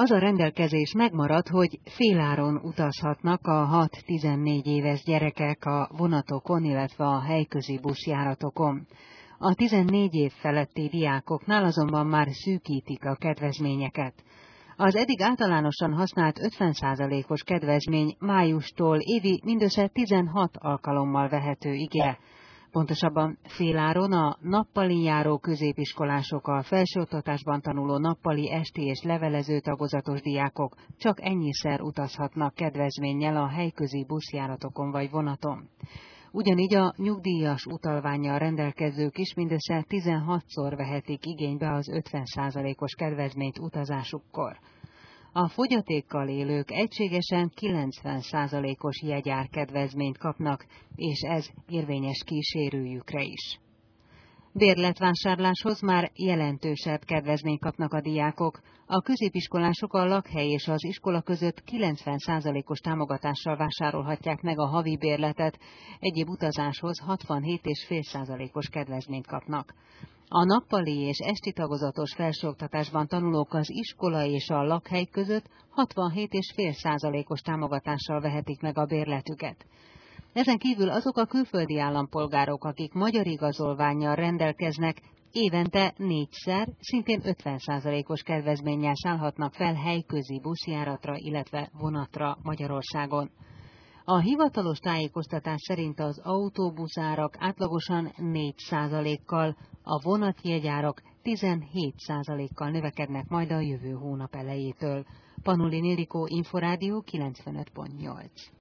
Az a rendelkezés megmarad, hogy féláron utazhatnak a 6-14 éves gyerekek a vonatokon, illetve a helyközi buszjáratokon. A 14 év feletti diákoknál azonban már szűkítik a kedvezményeket. Az eddig általánosan használt 50%-os kedvezmény májustól évi mindössze 16 alkalommal vehető igénybe. Pontosabban féláron a nappali járó középiskolások, a felsőoktatásban tanuló nappali, esti és levelező tagozatos diákok csak ennyiszer utazhatnak kedvezménnyel a helyközi buszjáratokon vagy vonaton. Ugyanígy a nyugdíjas utalvánnyal rendelkezők is mindössze 16-szor vehetik igénybe az 50%-os kedvezményt utazásukkor. A fogyatékkal élők egységesen 90%-os jegyár kedvezményt kapnak, és ez érvényes kísérőjükre is. Bérletvásárláshoz már jelentősebb kedvezményt kapnak a diákok. A középiskolások a lakhely és az iskola között 90%-os támogatással vásárolhatják meg a havi bérletet, egyéb utazáshoz 67,5%-os kedvezményt kapnak. A nappali és esti tagozatos felsőoktatásban tanulók az iskola és a lakhely között 67,5%-os támogatással vehetik meg a bérletüket. Ezen kívül azok a külföldi állampolgárok, akik magyar igazolvánnyal rendelkeznek, évente 4-szer, szintén 50%-os kedvezménnyel szállhatnak fel helyközi buszjáratra, illetve vonatra Magyarországon. A hivatalos tájékoztatás szerint az autóbuszárak átlagosan 4%-kal, a vonatjegyárak 17%-kal növekednek majd a jövő hónap elejétől. Panulin Ildikó, Inforádió 95.8.